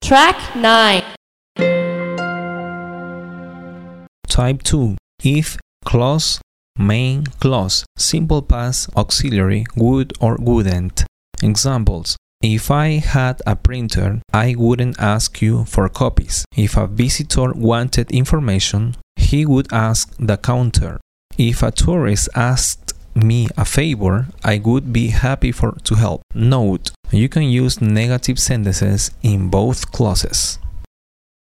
Track 9. Type 2. If clause, main clause, simple past auxiliary, would or wouldn't. Examples. If I had a printer, I wouldn't ask you for copies. If a visitor wanted information, he would ask the counter. If a tourist asked me a favor, I would be happy to help. Note: you can use negative sentences in both clauses.